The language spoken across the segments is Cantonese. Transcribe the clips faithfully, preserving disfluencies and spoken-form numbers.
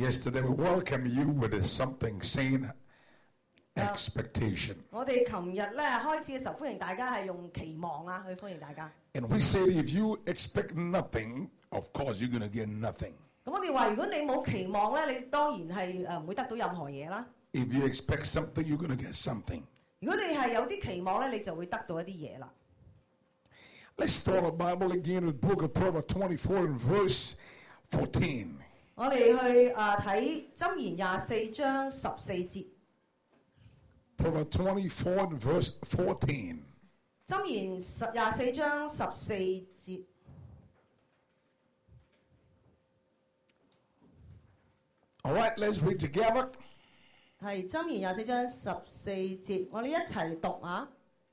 Yesterday we welcome you with something saying expectation. 我哋琴日咧開始嘅時候，歡迎大家係用期望啊去歡迎大家。 And we said if you expect nothing, of course you're going to get nothing. 咁我哋話，如果你冇期望咧，你當然係誒唔會得到任何嘢啦。 If you expect something, you're going to get something. 如果你係有啲期望咧，你就會得到一啲嘢啦。 Let's start the Bible again with the book of Proverbs twenty-four and verse fourteen. 我哋去誒睇箴言廿四章十四節。 Proverbs twenty-four and verse fourteen. 箴言十廿四章十四節。 All right, let's read together. 係箴言廿四章十四節，我哋一齊讀啊！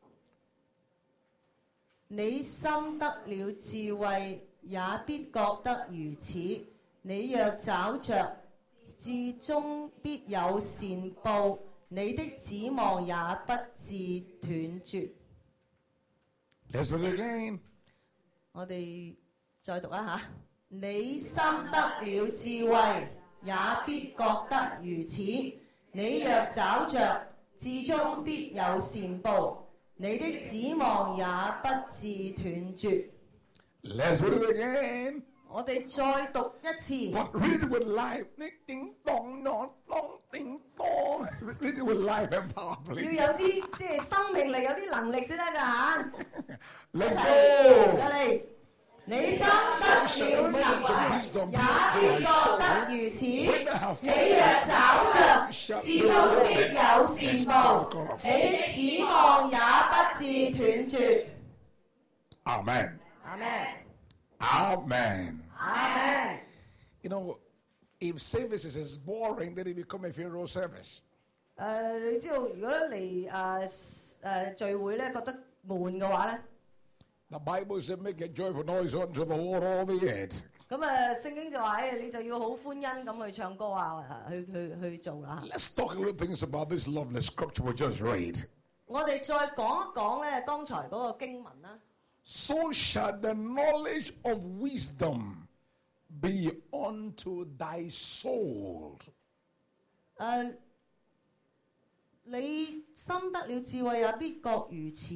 你深得了智慧，也必覺得如此。你若找着，至終必有善報。你的指望也不致斷絕。 Let's read it again. 我哋再讀一下。你深得了智慧，也必覺得如此。你若找着，至終必有善報。你的指望也不致斷絕。 Let's read it again. 我哋再讀一次。 But read it with life. Ding dong, dong, dong, ding dong. Read it with life and power, 要 please. 有啲即係生命力，有啲能力先得㗎嚇。 Let's 嚟 go. 嚟，你深得了能智，也必覺得如此。你若找着，至終必有善報。你的指望也不致斷絕。 Amen. 阿們。 Amen. Amen. You know, if services is boring, then it become a funeral service. 誒，你知道如果嚟誒誒聚會咧覺得悶嘅話咧， The Bible says, make a joyful noise unto the Lord all the earth. 咁誒聖經就話誒，你就要好歡欣咁去唱歌啊，去去去做啦。 Let's talk a little things about this lovely scripture we just read. 我哋再講一講咧，剛才嗰個經文啦。 So shall the knowledge of wisdom be unto thy soul. 誒，你深得了智慧，也必覺如此。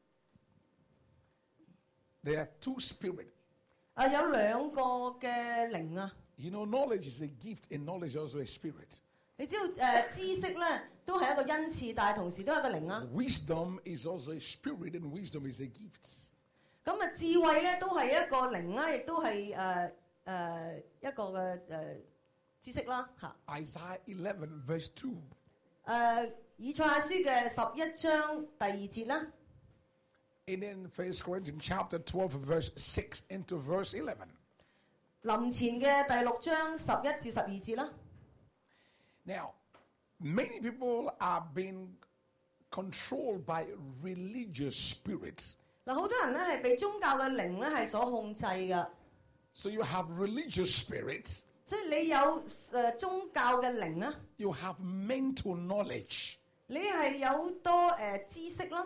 There are two spirits. 誒，有兩個嘅靈啊。 You know, knowledge is a gift and knowledge is also a spirit. 你知道誒知識咧都係一個恩賜，但係同時都係一個靈啊。 Wisdom is also a spirit and wisdom is a gift. 咁啊，智慧咧都係一個靈啦，亦都係誒誒一個嘅誒知識啦嚇。 Isaiah eleven verse two. 誒，以賽亞書嘅十一章第二節啦。 And then First Corinthians chapter twelve verse six into verse eleven. 林前嘅第六章十一至十二節啦。 Now, many people are being controlled by religious spirit. 嗱，好多人咧係被宗教嘅靈咧係所控制㗎。 So you have religious spirits. 所以你有誒、呃、宗教嘅靈啊， You have mental knowledge. 你係有好多誒、呃、知識啦，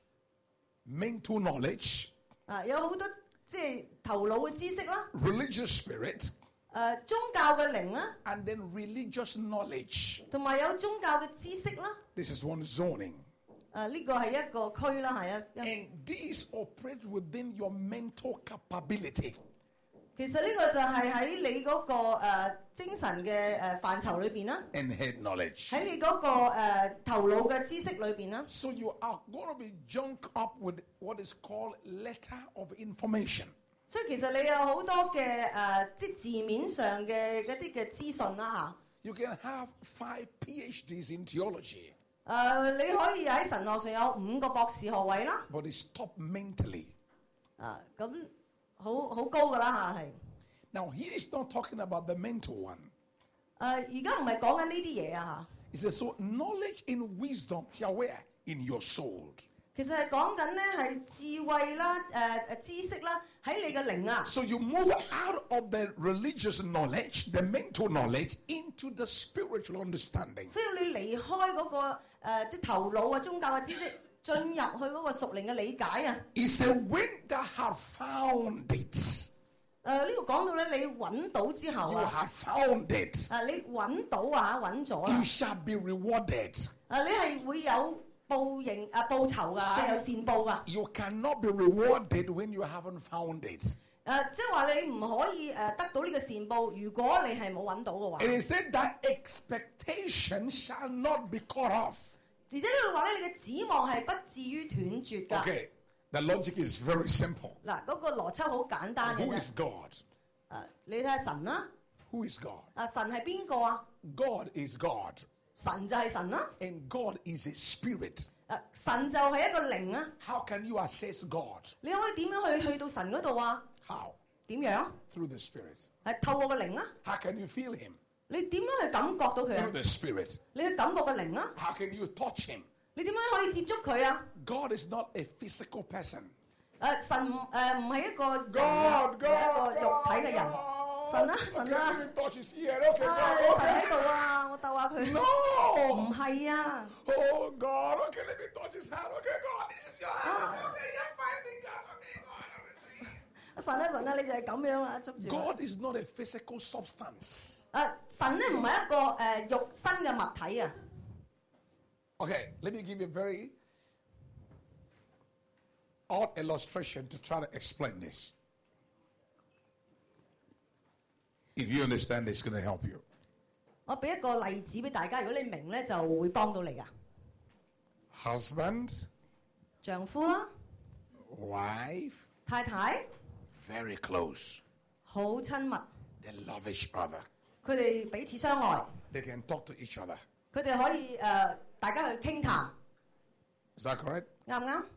Mental knowledge. 啊有好多即係頭腦嘅知識啦， Religious spirit. 誒、呃、宗教嘅靈啦， And then religious knowledge. 同埋有宗教嘅知識啦。 This is one zoning. 誒呢個係一個區啦，係一一。 And these operate within your mental capability. 其實呢個就係喺你嗰、個、呃、精神嘅誒範疇裏邊啦， And head knowledge. 喺你嗰、個、呃、頭腦嘅知識裏邊啦。 So you are going to be junked up with what is called letter of information. 所以其實你有好多嘅誒、呃，即係字面上嘅一啲嘅資訊啦嚇。 You can have five PhDs in theology. 誒、呃，你可以喺神學上有五個博士學位啦。 But it's top mentally. 啊，咁好好高㗎啦嚇係。 Now, he is not talking about the mental one. 誒，而家唔係講緊呢啲嘢啊 He says, so knowledge and wisdom shall where? In your soul. 嚇。其實係講緊咧係智慧啦、誒、呃、誒知識啦，喺你嘅靈啊。 So you move out of the religious knowledge, the mental knowledge, into the spiritual understanding. 需要你離開嗰、個誒、呃、即係頭腦啊宗教嘅知識，進入去嗰個屬靈嘅理解啊。 He said, when thou hast found it. 誒呢個講到咧，你揾到之後 You 啊， have found it. 啊你揾到啊揾咗 You 啦， shall be rewarded. 啊你係會有報應啊報酬㗎，有善報㗎。 You cannot be rewarded when you haven't found it. 誒即係話你唔可以誒得到呢個善報，如果你係冇揾到嘅話。 It is said that expectation shall not be cut off. 而且呢度話咧，你嘅指望係不至於斷絕㗎。 Okay, the logic is very simple. 嗱，嗰個邏輯好簡單嘅 Who 啫。 is God? 誒，你睇下神啦， Who is God? 啊神係邊個啊？ God is God. 神就係神啦。 And God is a spirit. 誒，神就係一個靈啊。 How can you access God? 你可以點樣去去到神嗰度啊？ How? 點樣？ Through the spirit. 係透過個靈啊。 How can you feel him? 你點樣去感覺到佢 Through 啊？ the spirit. 你去感覺個靈啊？ How can you touch him? 你點樣可以接觸佢啊？ God is not a physical person. 誒神誒唔係一個人 God, 啊， God, 唔係一個肉體嘅人。 神啊神 Okay, 啊 let me touch his ear. Okay, 唉 God, 神 okay. 喺度啊，我鬥下佢。 No! 唔係啊。 Oh, God. Okay, let me touch his hand. Okay, God, this is your hand. Okay, you're finding God. Okay, God. 神啊神啊，你就係咁樣啊，捉住我。 God is not a physical substance. 誒神咧唔係一個誒肉身嘅物體啊。 Okay, let me give you a very odd illustration to try to explain this. If you understand, it's going to help you. 我俾一個例子俾大家，如果你明咧，就會幫到你噶。 Husband, 丈夫啦， wife, 太太 very close. 好親密， They love each other. 佢哋彼此相愛， They can talk to each other. 佢哋可以誒、呃、大家去傾談， Is that correct? 啱唔啱？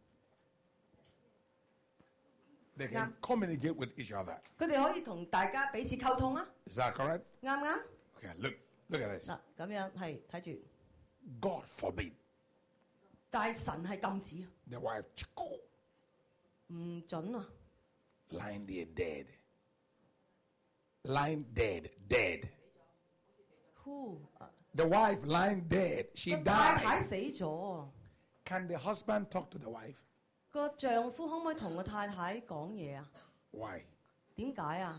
They can communicate with each other. 佢哋可以同大家彼此溝通啊， Is that correct? 啱唔啱？ Okay, look, look at this. 嗱，咁樣係睇住， God forbid 但係神係禁止， the wife chico, 唔準啊！ lying there dead. Lying dead, dead. 呼，啊 The wife lying dead. She 個太太 died. 死咗， Can the husband talk to the wife? 個丈夫可唔可以同個太太講嘢啊？ Why? 點解啊？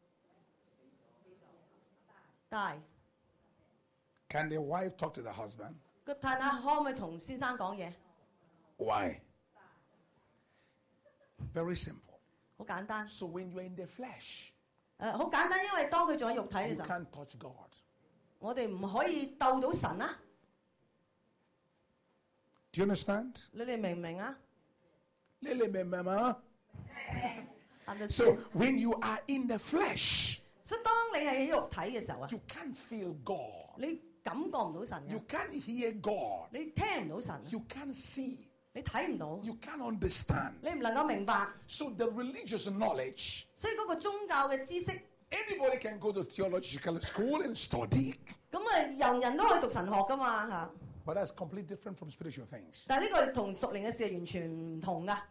大 Can the wife talk to the husband? 個太太可唔可以同先生講嘢？ Why? Very simple. 好簡單， So when you're in the flesh, 誒好簡單，因為當佢仲喺肉體嘅 you 時候， can't touch God. 我哋唔可以鬥到神啊！ Do you understand? 你哋明唔明啊？ Lily, mama. 但係 So when you are in the flesh, 所以當你係喺肉體嘅時候啊， you can't feel God. 你感覺唔到神 You 嘅， can't hear God. 你聽唔到神， You can't see. 你睇唔到， You can't understand. 你唔能夠明白， So the religious knowledge, 所以嗰個宗教嘅知識， anybody can go to theological school and study, 咁啊人人都可以讀神學噶嘛嚇。 but that's completely different from spiritual things. 但係呢個同屬靈嘅事係完全唔同噶。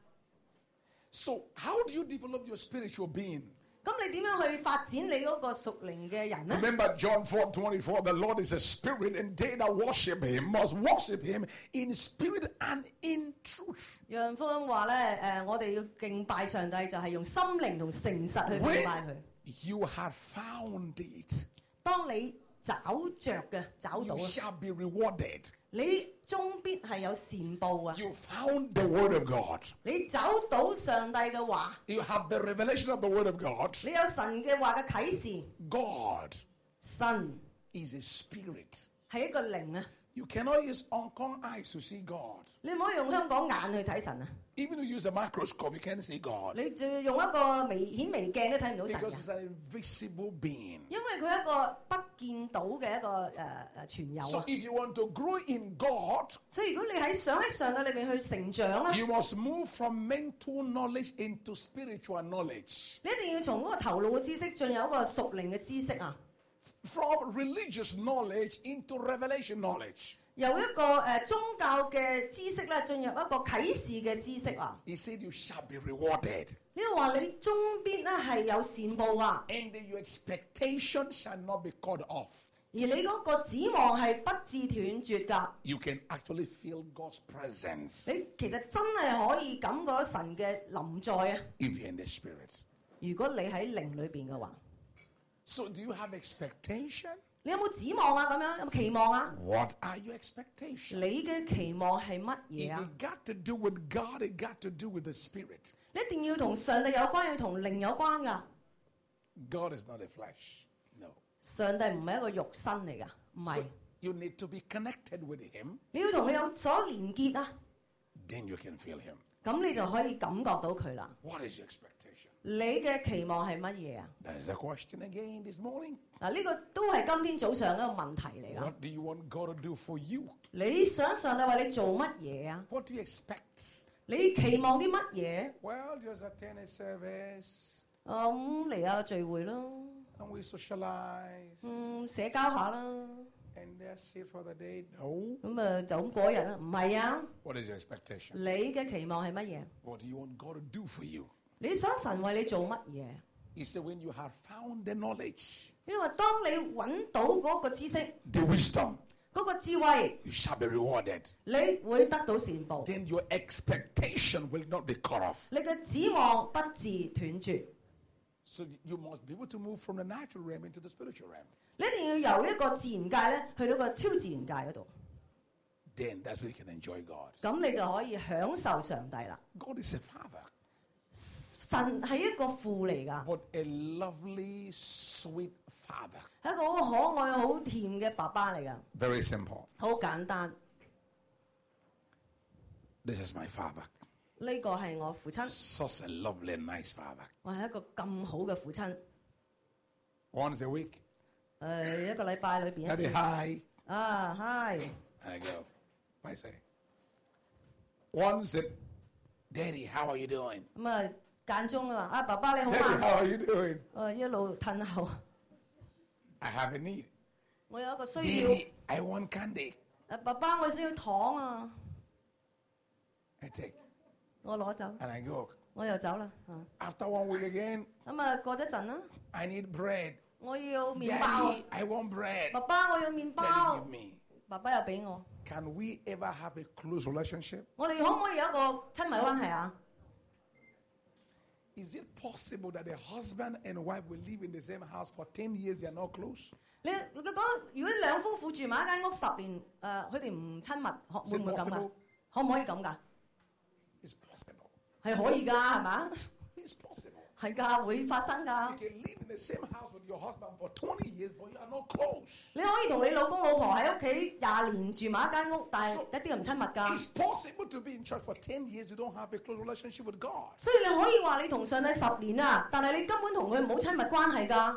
So how do you develop your spiritual being? 咁你點樣去發展你嗰個屬靈嘅人呢？ Remember John four twenty-four, the Lord is a spirit, and they that worship him must worship him in spirit and in truth. 約翰福音話咧，誒、我哋要敬拜上帝就係用心靈同誠實去敬拜佢。 When you have found it, 當你找着嘅找到 you 啊， shall be rewarded. 你終必係有善報啊！ You found the word of God. 你找到上帝嘅話， You have the revelation of the word of God. 你有神嘅話嘅啟示， God 神 is a spirit. 係一個靈啊！ You cannot use uncommon eyes to see God. 你唔可以用香港眼去睇神啊！ Even if you use the microscope, you can't see God. 你就要用一個微顯微鏡都睇唔到神 Because 嘅， it's an invisible being. 因為佢係一個不見到嘅一個誒誒傳友 So 啊！ if you want to grow in God, 所以如果你喺想喺上帝裏面去成長咧， you must move from mental knowledge into spiritual knowledge. 你一定要從嗰個頭腦嘅知識進入一個屬靈嘅知識啊！ From religious knowledge into revelation knowledge. 由一個誒、呃、宗教嘅知識咧，進入一個啟示嘅知識啊！ He said you shall be rewarded. 呢個話你終必咧係有善報啊！ And your expectation shall not be cut off. 而你嗰個指望係不致斷絕㗎。 You can actually feel God's presence 你其實真係可以感覺到神嘅臨在啊！ if you're in the spirit. 如果你喺靈裏邊嘅話， So do you have expectation? 你有冇指望啊？咁樣有冇期望啊？ What are your expectations? 你嘅期望係乜 It, 嘢啊？ it got to do with God. It got to do with the Spirit. 你一定要同上帝有關，要同靈有關噶。 God is not a flesh. No. 上帝唔係一個肉身嚟噶，唔係 So。you need to be connected with Him. 你要同佢有所連結啊， Then you can feel Him. 咁你就可以感覺到佢啦。 What is your expectation? 你嘅期望係乜嘢啊？ That is the question again this morning. 嗱，呢個都係今天早上一個問題嚟噶。 What do you want God to do for you? 你想上帝為你做乜嘢啊？ What do you expect? 你期望啲乜嘢？ Well, just attend a service 咁嚟下個聚會咯， and we socialize 嗯，社交下啦， and that's it for the day. No. 咁啊就咁過一日啦。唔係啊， What is your expectation? 你嘅期望係乜嘢？ What do you want God to do for you? 你想神為你做乜嘢？ He said, when you have found the knowledge, 因為當你揾到嗰個知識、 the wisdom, 嗰個智慧， you shall be rewarded. 你會得到善報， Then your expectation will not be cut off. 你嘅指望不致斷絕。 So you must be able to move from the natural realm into the spiritual realm. 你一定要由一個自然界咧去到個超自然界嗰度， Then that's where you can enjoy God. 咁你就可以享受上帝啦。 God is a father, 神係一個父嚟㗎， but a lovely, sweet father. 係一個好可愛、好甜嘅爸爸嚟㗎， Very simple. 好簡單。 This is my father. 呢個係我父親， Such a lovely, nice father. 我係一個咁好嘅父親。 Once a week, 誒、一個禮拜裏邊一 Daddy, 次。 hi. 啊，hi， I go. I say. Once a Daddy, how are you doing? 咁啊間中啊，啊爸爸你好 Daddy, 嗎？ how are you doing? 誒一路褪後， I have a need. 我有一個需要。 Daddy, I want candy. 誒爸爸我需要糖啊， I take 我攞走， and I go. 我又走啦。啊， After one week again, 咁啊過咗陣啦， I need bread. 我要麵包啊。 Daddy, I want bread. 爸爸我要麵 Daddy, 包 give，me. 爸爸又俾我。 Can we ever have a close relationship? 我哋可唔可以有一個親密關係啊？ Is it possible that a husband and wife will live in the same house for ten years, they are not close? 你你講，如果兩夫婦住埋一間屋十年，誒佢哋唔親密，可會唔會咁噶 possible？？ 可唔可以咁噶？ It's possible. 係可以㗎，係嘛？ It's possible. 係㗎，會發生 You 㗎。 can live in the same house with your husband for twenty years, but you are not close. 你可以同你老公老婆喺屋企廿年住埋一間屋，但係一啲都唔親密 It's 㗎。 possible to be in church for ten years, you don't have a close relationship with God. 所以你可以話你同上帝十年啊，但係你根本同佢冇親密關係㗎。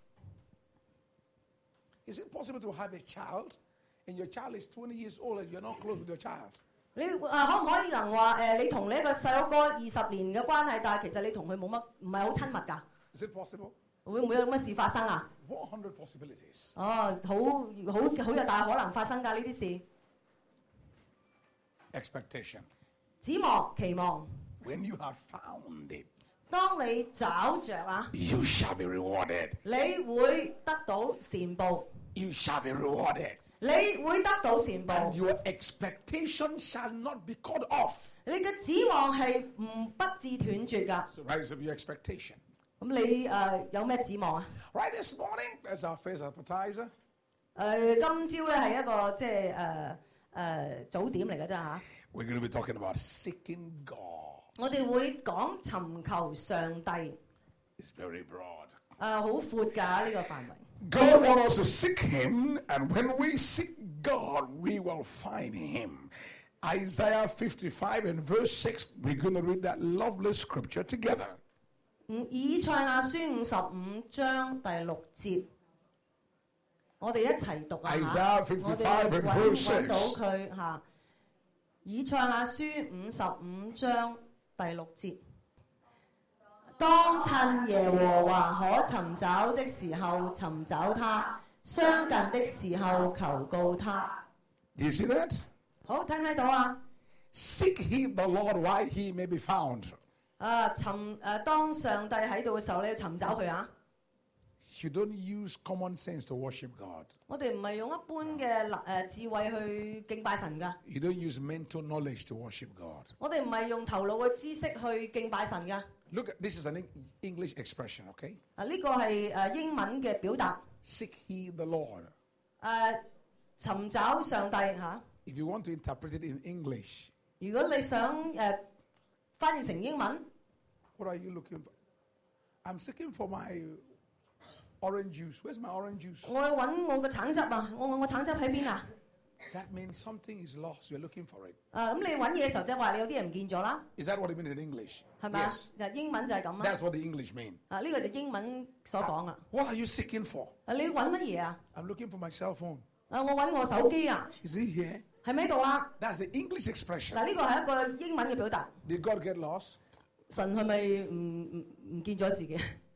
Is it possible to have a child and your child is twenty years old and you're not close with your child? 你誒、啊、可唔可以能話誒、呃、你同你一個細佬哥二十年嘅關係，但係其實你同佢冇乜唔係好親密㗎？ Is it possible? 會唔會有咁嘅事發生啊？ one hundred possibilities. 哦，好好好有大可能發生㗎呢啲事。 Expectation. 指望期望， When you have found it, 當你找着啊， you shall be rewarded. 你會得到善報， You shall be rewarded. 你會得到善 And 報。 your expectation shall not be cut off. 你嘅指望係唔不致斷絕㗎。 So rise up your expectation. 咁你誒、呃有咩指望啊？ Right this morning, that's our first appetizer. 誒、呃今朝咧係一個即係誒誒早點嚟嘅啫嚇。 We're going to be talking about seeking God. 我哋會講尋求上帝，誒、 It's very broad. 好闊㗎呢個範圍。 God wants us to seek Him, and when we seek God, we will find Him. Isaiah fifty-five and verse six, we're going to read that lovely scripture together. 嗯，以賽亞書五十五章第六節，我哋一齊讀啊嚇 Isaiah 我哋 fifty-five and 揾 verse 揾到 six. 佢嚇。以賽亞書五十五章第六節，當趁耶和華可尋找的時候尋找他，相近的時候求告他。 Do you see that? 好，睇唔睇到啊？ Seek ye the Lord while He may be found. 啊，尋誒當上帝喺度嘅時候，你要尋找佢啊！ You don't use common sense to worship God. 我哋唔係用一般嘅誒智慧去敬拜神㗎， You don't use mental knowledge to worship God. 我哋唔係用頭腦嘅知識去敬拜神㗎。 Look, at, this is an English expression, okay? 啊，呢個係誒英文嘅表達。 Seek ye the Lord. 誒，尋找上帝嚇。 If you want to interpret it in English, 如果你想誒翻譯成英文 what are you looking for? I'm seeking for my orange juice. Where's my orange juice? 我去揾我嘅橙汁啊！我我橙汁喺邊啊？ That means something is lost. You're looking for it. 誒咁你揾嘢嘅時候，即係話你有啲嘢唔見咗啦， Is that what it means in English? 係咪啊？ Yes. 就英文就係咁啦。 That's what the English mean. 啊，呢個就英文所講啊。 What are you seeking for? 啊，你揾乜嘢啊？ I'm looking for my cell phone. 啊，我揾我手機啊， Is it here? 喺咪度啊？ That's the English expression. 嗱，呢個係一個英文嘅表達。 Did God get lost? 神係咪唔唔唔見咗自己？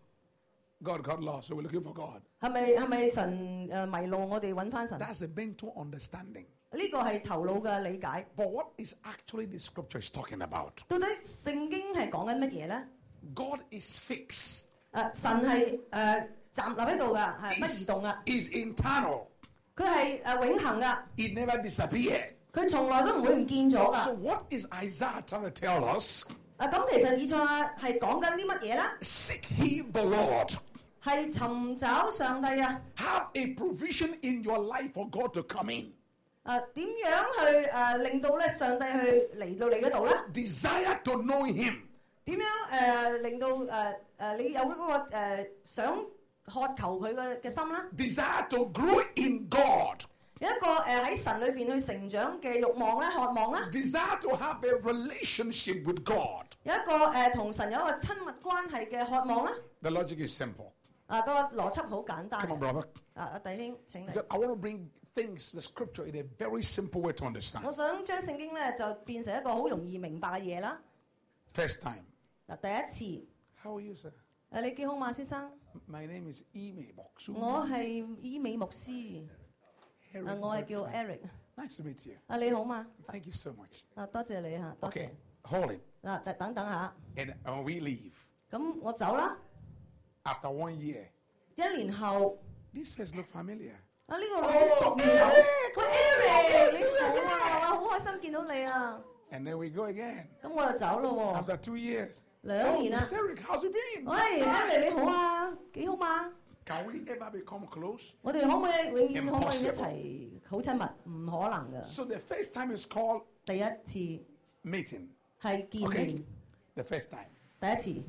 God got lost, so we're looking for God. 係咪係咪神誒迷路？我哋揾翻神。 That's the mental understanding. 呢個係頭腦嘅理解。 But what is actually the scripture is talking about? 到底聖經係講緊乜嘢咧？ God is fixed. 誒，神係誒站立喺度㗎，係不移動㗎。 Is internal. 佢係誒永恆㗎， It never disappeared. 佢從來都唔會唔見咗 So 㗎。 what is Isaiah trying to tell us? 啊，咁其實以賽亞係講緊啲乜嘢咧？ Seek ye the Lord. 係尋找上帝啊！ Have a provision in your life for God to come in. 誒點樣去誒令到咧上帝去嚟到你嗰度咧？ Desire to know Him. 點樣誒令到誒誒你有嗰個誒想渴求佢嘅嘅心咧？ Desire to grow in God. 有一個誒喺神裏邊去成長嘅慾望咧、渴望咧。 Desire to have a relationship with God. 有一個誒同神有一個親密關係嘅渴望咧。 The logic is simple. 啊，個邏輯好簡單 Come on, 嘅。 brother. 啊，阿弟兄請你。 Because I want to bring things, the scripture, in a very simple way to understand. 我想將聖經咧就變成一個好容易明白嘅嘢啦。 First time. 嗱，第一次。 How are you, sir? 誒，你幾好嘛，先生？ My name is Ime Boksu. 我係伊美牧師。啊，我係叫 Eric。 Nice to meet you. 啊，你好嘛？ Thank you so much. 啊，多謝你嚇，多謝 Okay,。hold it. 嗱，等等等下， And when we leave, 咁我走啦。 after one year, 一年後， this face look familiar. 啊呢個好哦熟面口。 Eric， 喂 Eric，你好好啊，哇，好開心見到你啊。 And then we go again. 咁我又走咯喎。 After two years. 兩 Oh, 年啦。 Mister Eric, how's it been? 喂 Eric 你好啊，幾好嘛？ Can we ever become close? 我哋可唔可以永遠可唔可以一 Impossible. 齊好親密？唔可能㗎。 So the first time is called 第一次 meeting. 係見 Okay? 面， The first time. 第一次。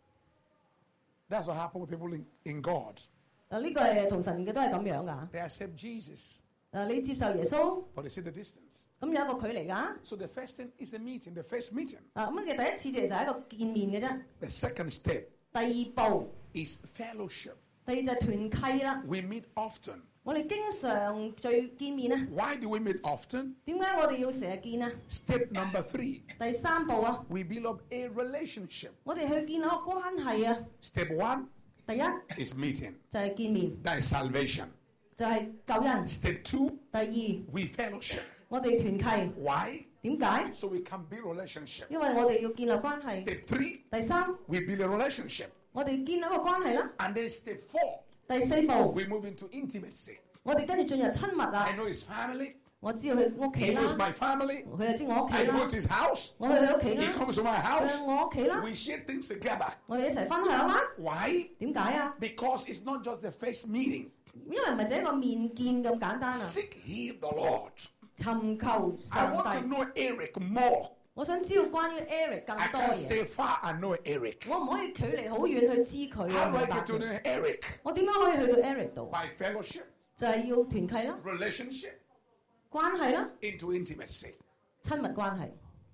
That's what happened with people in, in God. 啊呢個係同神嘅都係咁樣㗎。 They accept Jesus, 啊你接受耶穌， but they see the distance. 咁有一個距離㗎。 So the first thing is a meeting, the first meeting. 啊咁嘅第一次其實係一個見面嘅啫。 The second step 第二步， is fellowship. 第二就係團契啦。 We meet often. 我哋經常聚見面啊。 Why do we meet often? 點解我哋要成日見啊？ Step number three, 第三步啊， we build up a relationship. 我哋去建立一個關係啊。 Step one 第一 is meeting. 就係見面， That is salvation. 就係救恩。 Step two, 第二， we fellowship. 我哋團契。 Why? 點解？ So we can build relationship. 因為我哋要建立關係。 Step three, 第三， we build a relationship. 我哋建立一個關係啦。 And then step four, 第四步， we move into intimacy. 我哋跟住進入親密 I 啊。 know his family. 我知道佢屋企 He 啦， knows my family. 佢就知我屋企 I go 啦 to，his house. 我去佢屋企 He 啦， comes to my 佢 house. 去我屋企啦， We share things together. 我哋一齊分享啦。 Why? 點解啊？ Because it's not just the first meeting. 因為唔係就一個面見咁簡單啊。 Seek ye the Lord. 尋求 I 上 want to 帝， know Eric more. 我想知道關於 Eric 更 I 多 can't 嘢。 stay far and know Eric. 我唔可以距離好遠去知佢 How 啊 do I 明白 get to 嘅 know Eric? 我點樣可以去到 Eric 度？ By fellowship, 就係要團契啦、 relationship, 關係啦、 into intimacy. 親密關係。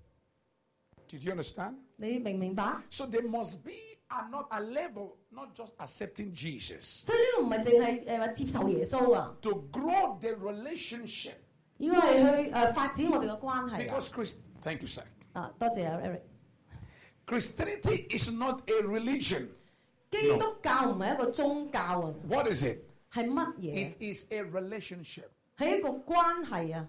Did you understand? 你明唔明白？ So there must be a, not a level, not just accepting Jesus. 所以呢個唔係淨係誒話接受耶穌啊， To grow the relationship. 要係去誒、呃、發展我哋嘅關係啊。 Because Christ, thank you, sir. 啊，多謝啊 Eric。 Christianity is not a religion. 基督教唔係一個宗教啊， What is it? 係乜嘢？ It is a relationship. 係一個關係啊。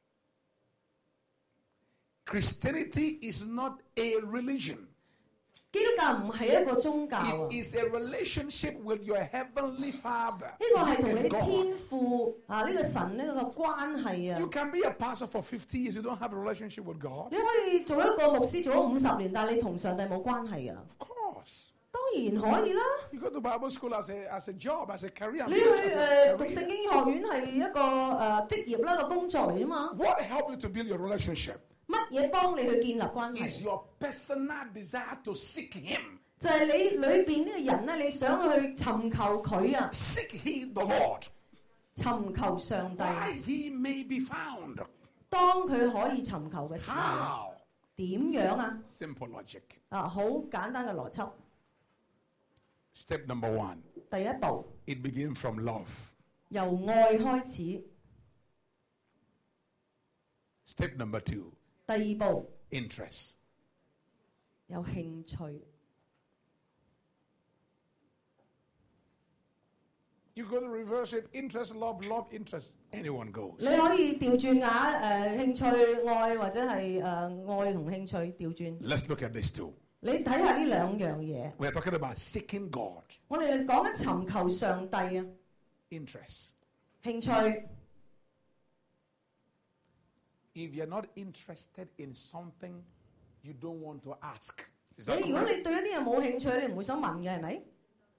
Christianity is not a religion. 基督教唔係一個宗教啊， It is a relationship with your heavenly Father. 呢個係同你 and God. 天父啊呢個神呢個關係 You 啊。 can be a pastor for fifty years, you don't have a relationship with God. 你可以做一個牧師做咗五十年，但係你同上帝冇關係啊。 Of course. 當然可以啦。 You go to Bible school as a, as a job, as a career. 你去誒讀聖經學院係一個誒職業啦，個工作嚟啫嘛。 What helped you to build your relationship 乜嘢幫你去建立關 is 係？ your personal desire to seek Him. 就係你裏邊呢個人咧，你想去尋求佢啊， Seek He the Lord. 尋求上帝。 Why He may be found. 當佢可以尋求嘅時候， How? 點樣啊？ Simple logic. 啊，好簡單嘅邏輯。 Step number one. 第一步， It begins from love. 由愛開始。 Step number two. 第二步， Interest. 有興趣。 You're going to reverse it. Interest, love, love, interest. Anyone goes. 你可以調轉下誒興趣愛或者係誒、呃、愛同興趣調轉。 Let's look at this too. 你睇下呢兩樣嘢。 We're talking about seeking God. 我哋講緊尋求上帝啊， Interest. 興趣。 If you're not interested in something, you don't want to ask. Is that 你如果 correct? 你對一啲嘢冇興趣，你唔會想問嘅係咪？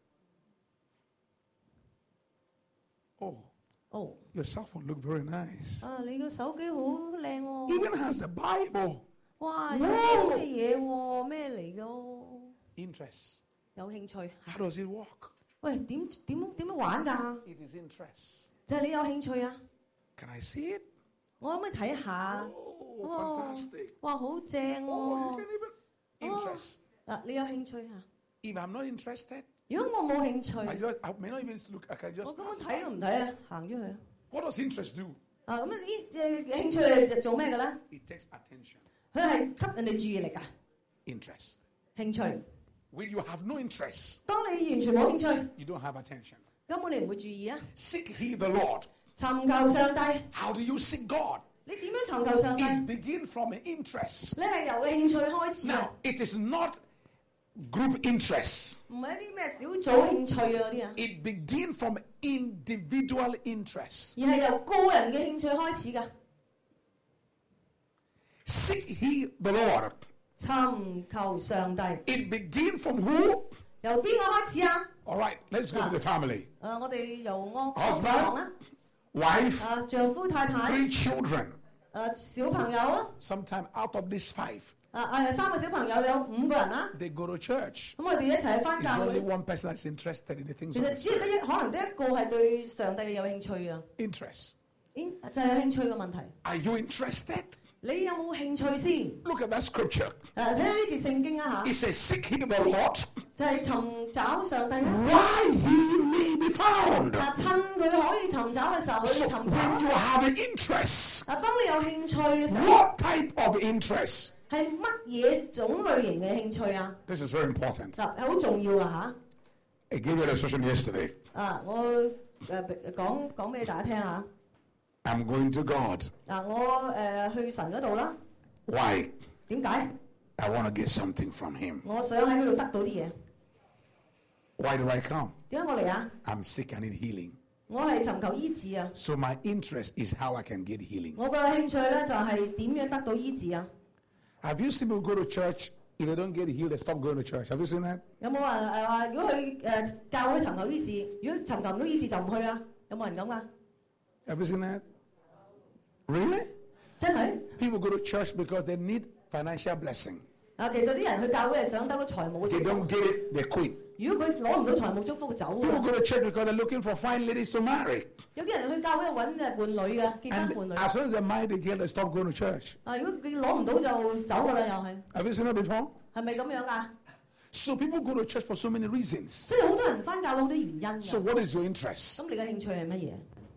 Oh, 哦， your cell phone look very nice. 啊，你個手機好靚喎！ Even has a Bible. 哇，有啲咩嘢喎？咩嚟㗎？ Interest. 有興趣。 How does it work? 喂，點點點樣玩㗎？ It is interest. 就係你有興趣啊！ Can I see it? 我可唔可以睇下？ Oh, 哦 fantastic. 哇，好正 Oh, you 喎！ can even interest. 啊，你有興趣啊？ If I'm not interested, 如果我冇興趣， I just I may not even look. I can 我 just. 根本 pass 睇 by. 都唔睇啊，行咗去啊！ What does interest do? 啊，咁啊呢誒興趣係做咩嘅咧？ It takes attention. 佢係吸引你注意力啊！ Interest. 興趣。 When you have no interest, 當你完全冇興趣， you don't have attention. 根本你唔會注意啊！ Seek He the Lord. 尋求上帝， How do you seek God? 你點樣尋求上帝？ It begins from an interest. 你係由興趣開始 Now, 啊， it is not group interest. 唔係一啲咩小組興趣啊嗰啲啊， It begins from individual interest. 而係由個人嘅興趣開始㗎。 Seek He the Lord. 尋求上帝， It begins from who? 由邊個開始啊？ All right, let's go to the family. 誒，我哋由我 Husband 講啊， Wife, 誒丈夫太太， three children. 誒小朋友啊， Sometime out of these five, 誒誒三個小朋友有五個人啦， they go to church. 咁我哋一齊去翻 It's 教 only 會。 one person that's interested in the things 其 of 實 the 只係得 Spirit. 一，可能得一個係對上帝有興趣啊， Interest. 因就係有興趣嘅問題。 Are you interested? 你有冇興趣先？ Look at that scripture. 誒睇下呢節聖經啊 It 嚇， says, Seek He the Lord 就係尋找上帝啦。 while He may be found. 嗱，趁佢可以尋找嘅時候，去 So 尋 when 找 you 咯。 have an interest, 嗱，當你有興趣嘅時候， what type of interest? 係乜嘢種類型嘅興趣啊？ This is very important. 嗱，係好重要啊 I gave you an illustration yesterday. 嚇。啊，我誒講講俾大家聽下。 I'm going to God. 嗱，我誒去神嗰度啦。 Why? 點解？ I want to get something from Him. 我想喺嗰度得到啲嘢。 Why do I come? 點解我嚟啊？ I'm sick. I need healing. 我係尋求醫治啊！ So my interest is how I can get healing. 我個興趣咧就係點樣得到醫治啊？ Have you seen people go to church? If they don't get healed, they stop going to church. Have you seen that? 有冇人誒話如果去誒教會尋求醫治，如果尋求唔到醫治就唔去啊？有冇人咁噶？ Have you seen that? Really? 真係 People go to church because they need financial blessing. 啊！其實啲人去教會係想得到財務 They 祝 don't 福。 get it, they quit. 如果佢攞唔到財務祝福，走 People 啊！ go to church because they're looking for fine ladies to marry. 有啲人去教會揾誒伴侶嘅，結婚 And 伴侶。 as soon as they marry the girl, they stop going to church. 啊！如果佢攞唔到就走㗎啦，又係 Have you seen that before? 係咪咁樣啊？ So people go to church for so many reasons. 所以好多人翻教會好多原因 So 㗎。 what is your interest? 咁你嘅興趣係乜嘢？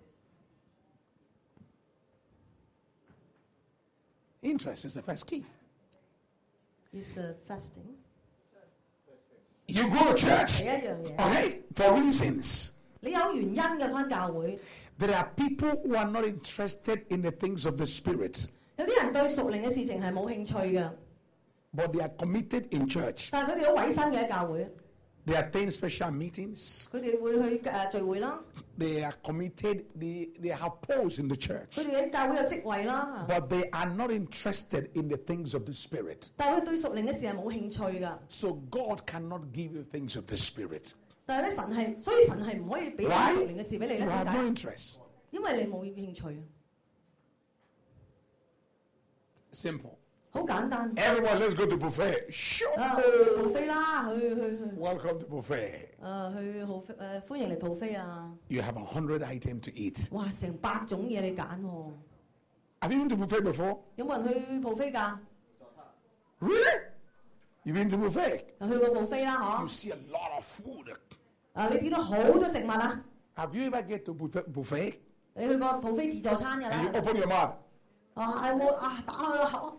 Interest is the first key. Is uh, fasting You go to 係 church, 一樣嘢。 okay, for reasons. 你有原因嘅翻教會， There are people who are not interested in the things of the Spirit. 有啲人對屬靈嘅事情係冇興趣嘅。 but they are committed in church. 但係佢哋好委身嘅喺教會， They attend special meetings. 佢哋會去誒聚會啦， They are committed. They, they have posts in the church. 佢哋喺教會有職位啦， But they are not interested in the things of the Spirit. 但係佢對屬靈嘅事係冇興趣㗎。 So God cannot give you things of the Spirit. 但係咧神係，所以神係唔可以俾啲 Why? 屬靈嘅事俾你 You 咧， have 點 no 解？ interest. 因為你冇興趣， Simple. 好簡單。 Everyone, let's go to buffet. 啊， Sure. 去蒲飛啦，去去去， Welcome to buffet. 誒去蒲飛誒歡迎嚟蒲飛啊！ You have a hundred items to eat. 哇，成百種嘢你揀喎， Have you been to buffet before? 有冇人去蒲飛㗎？ Really? You've been to buffet? 去過蒲飛啦， You 嗬？ see a lot of food. 啊，你見到好多食物啊！ Have you ever get to buffet? buffet 你去過蒲飛自助餐㗎 and you 啦？ open your mouth. 啊，有冇啊？打開個口，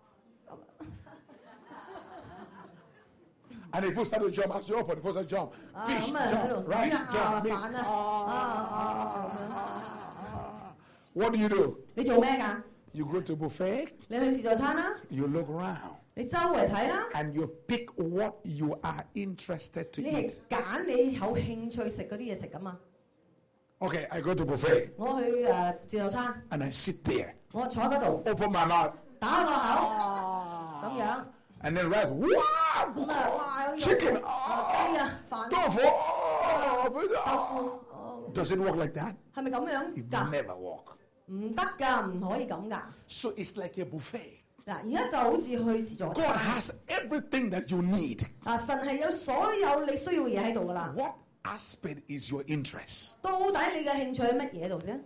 And the food start to jump as you open. The food start to jump. 啊 Fish, 咁啊喺 jump, 度 rice, 啊 jump, meat. 飯啊，啊啊啊！ What do you do? 你做咩㗎？ You go to buffet, 你去自助餐啦， you look around, 你周圍睇啦， and you pick what you are interested to 你係 eat. 揀你有興趣食嗰啲嘢食㗎嘛。 Okay, I go to buffet, 我去誒自助餐， and I sit there, 我坐喺嗰度， open my mouth, 打開個口，咁樣。 and then rice. Wow! 咁啊，哇！有 Chicken 啊雞啊，飯、 Tofu. 豆 Oh, 腐，哦 Does it work like that? 係咪咁樣 It 㗎？ never work. 唔得㗎，唔可以咁㗎。 So it's like a buffet. 嗱，而家就好似去自助 God 餐， has everything that you need. 嗱，神係有所有你需要嘅嘢喺度㗎啦。 What aspect is your interest? 到底你嘅興趣喺乜嘢度啫？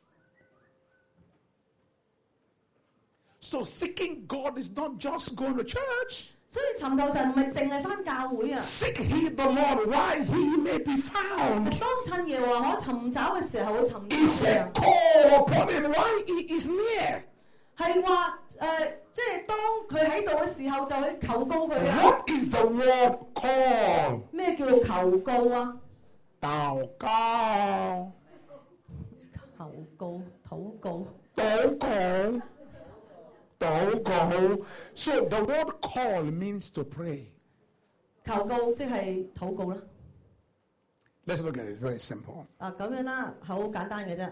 So seeking God is not just going to church. 所以尋求神唔係淨係翻教會啊， Seek ye the Lord while he may be found. 當趁耶和華可尋找嘅時候會尋 He 找 said, 嘅， call upon him while he is near. 係話誒，即係當佢喺度嘅時候就去求告佢啊。 What is the word call? 咩叫做求告啊？ 禱告。 求告、禱告。 禱告。禱告。So the word call means to pray. 求告即係禱告啦。 Let's look at it. It's very simple. 啊，咁樣啦，係好簡單嘅啫。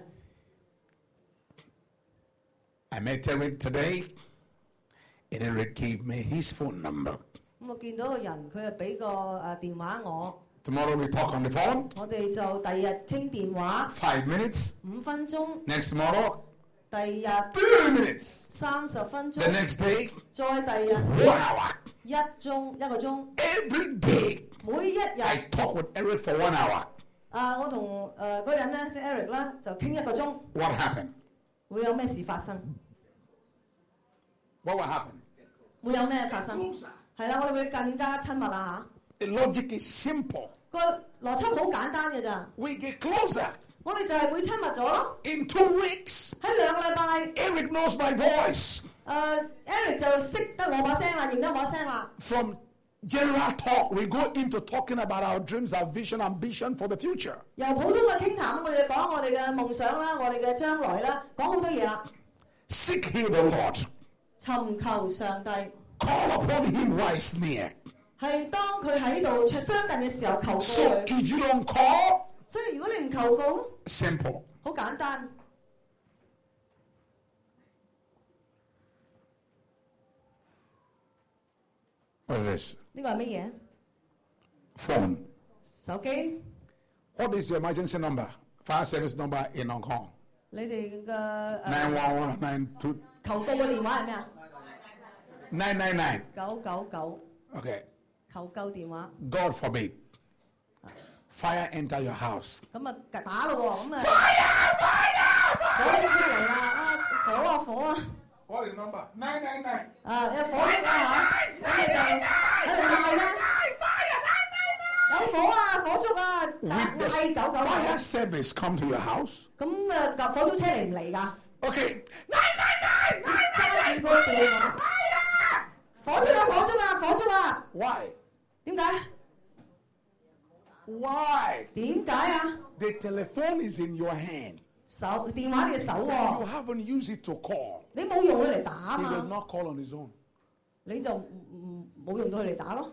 I met Eric today, and Eric gave me his phone number. 咁我見到個人，佢係俾個誒電話我， Tomorrow we talk on the phone. 我哋就第二日傾電話 Five minutes. 五分鐘， Next tomorrow, 第二日 three minutes. 三十分 The 鐘， next day, 再第二日 one hour. 一鐘一個鐘， Every day, 每一 I 日 talk with Eric for one hour. 啊，我同誒嗰個人咧，即係 Eric 啦，就傾一個鐘， What happened? 會有咩事發生？ What will happen? 會有咩發生？係啦，我哋會更加親密啦 The logic is simple. 嚇。個邏輯好簡單嘅咋， We get closer. 我哋就係會親密咗咯。 In two weeks, 喺兩個禮拜。 Eric knows my voice. 誒、Eric 就識得我把聲啦，認得我把聲啦。 From general talk, we go into talking about our dreams, our vision, ambition for the future. 由普通嘅傾談，我哋講我哋嘅夢想啦，我哋嘅將來啦，講好多嘢啦。 Seek ye the Lord. 尋求上帝 Call upon him while he's near. 係當佢喺度相近嘅時候求告 So 佢。 if you don't call, 所以如果你唔求告， simple. 好簡單。 What is this? 呢個係乜嘢？ Phone. 手機。 What is your emergency number? Fire service number in Hong Kong. 你哋嘅誒 nine one one nine two 求告嘅電話係咩啊？ nine nine nine. 九九九 Okay. 求救電話。 God forbid. Fire enter your house. 咁啊打咯喎，咁啊 Fire! Fire! 火警車嚟啦！啊火啊火啊！ What is number? nine nine nine. 啊有火警啊嚇，咁你就喺度嗌啦。 有火啊！火燭啊！嗌嗌九九 Fire 九。 service come to your house. 咁誒架火燭車嚟唔嚟㗎？ Okay. nine nine nine. 揸住個電話。火燭啊！火燭啊！火燭啊！ Why? 點解？ Why? 點解啊？ The telephone is in your hand. 手電話你嘅手 You 喎， haven't used it to call. 你冇用佢嚟打啊 He will 嘛。 not call on his own. 你就唔唔冇用到佢嚟打咯。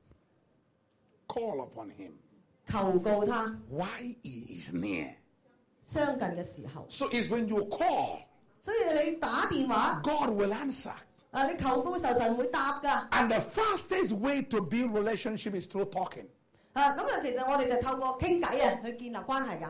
Call upon him 求告他， while he is near. 相近嘅時候。 So it's when you call, 所以你打電話， God will answer. 啊你求告嘅時候神會答㗎。 And the fastest way to build relationship is through talking. 啊咁啊，其實我哋就透過傾偈啊去建立關係㗎。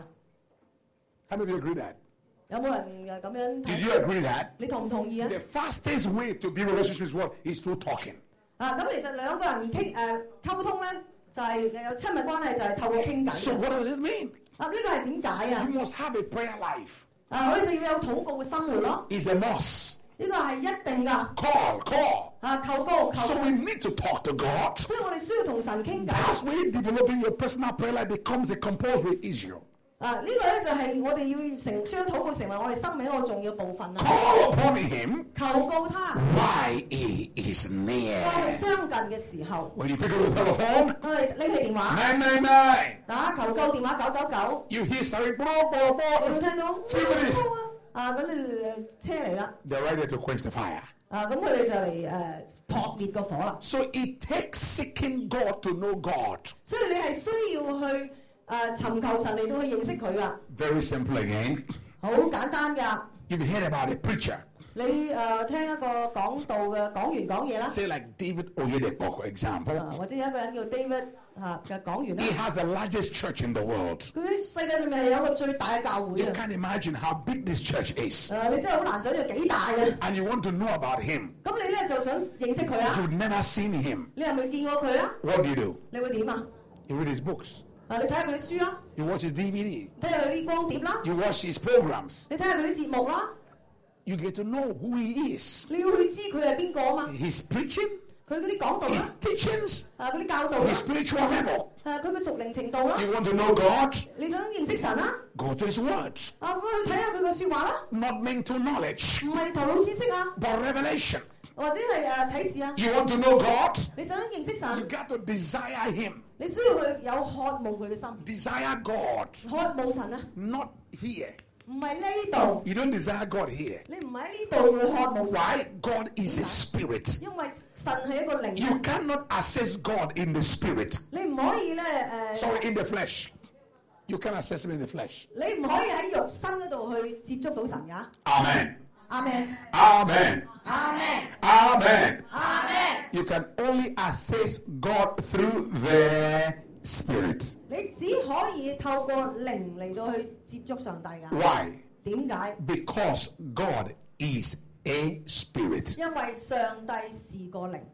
How many of you agree that? 有冇人誒咁樣 Did 睇？ you agree that? 你同唔同意啊？ The fastest way to build relationship is what? Is through talking. 啊咁其實兩個人傾誒溝通咧，就係有親密關係就係透過傾偈 So 嘅。 what does it mean? 啊呢個係點解啊？ You must have a prayer life. 啊我哋就要有禱告嘅生活咯。 It's a must. 呢個係一定㗎。 Call, call. 啊求告求 So 告 we，need to talk to God. 所以我哋需要同神傾偈。 That's why developing your personal prayer life becomes a compulsory issue. 啊呢個咧就係我哋要成將禱告成為我哋生命一個重要部分啦。 Call upon him 求告他， while he is 當佢 near. 相近嘅時候， When you pick up the telephone, 我哋拎起電話 nine nine nine. 打求救電話九九九， You hear something, blah, blah, 你會 blah. 聽到 Three minutes. 啊咁誒車嚟啦， They're ready to quench the fire. 啊咁佢哋就嚟誒撲滅個火啦。 So it takes seeking God to know God. 所以你係需要去誒尋求神嚟到去認識佢噶， Very simple again. 好簡單㗎。 You've heard about a preacher. 你誒聽一個講道嘅講員講嘢啦， Say like David Oyedepo, for example. 啊或者有一個人叫 David 嚇嘅講員啦 He，has the largest church in the world. 佢喺世界上面係有一個最大嘅教會 You 啊。 can't imagine how big this church is. 誒你真係好難想像幾大嘅。 And you want to know about him. 咁你咧就想認識佢啊？ You've never seen him. 你係咪見過佢啊？ What do you do? 你會點啊？ You read his books. 啊，你睇下佢啲書啦， You watch his D V D. 睇下佢啲光碟啦， You watch his programs. 你睇下佢啲節目啦， You get to know who he is. 你要去知佢係邊個啊嘛？ His preaching, 佢嗰啲講道 his 啦， teachings, 啊嗰啲教導啦 his，spiritual level. 啊佢嘅屬靈程度啦， You want to know God? 你想認識神啊？ Go to his words. 啊，去睇下佢嘅説話啦， Not mental knowledge, 唔係頭腦知識啊， but revelation. 或者係誒啟示啊。 You want to know God? 你想認識 You 神， got to desire him. 你需要去有渴慕佢嘅心， Desire God. 渴慕神啊， Not here. 唔係呢度， You don't desire God here. 你唔係喺呢度去渴慕神， Why? God is a spirit. 因為神係一個靈。 You cannot access God in the spirit. 你唔可以咧誒， Sorry, in the flesh. You can access him in the flesh. 你唔可以喺肉身嗰度去接觸到神㗎。 Amen. 阿們， Amen. 阿們， Amen. 阿們。 You can only access God through the spirit. 你只可以透過靈嚟到去接觸上帝㗎。 Why? 點解？ Because God is a spirit. 因為上帝是個靈。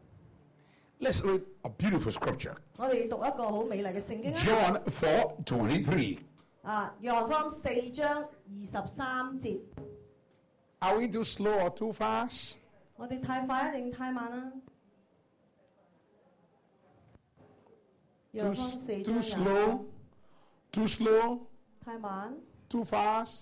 Let's read a beautiful scripture. 我哋讀一個好美麗嘅聖經啊！ John four twenty-three. 啊，約翰福音四章二十三節。 Are we too slow or too fast? 我哋太快一定太慢啦？約 Too, 翰福音四章 too 廿三 slow? Too slow? 太慢。 Too fast?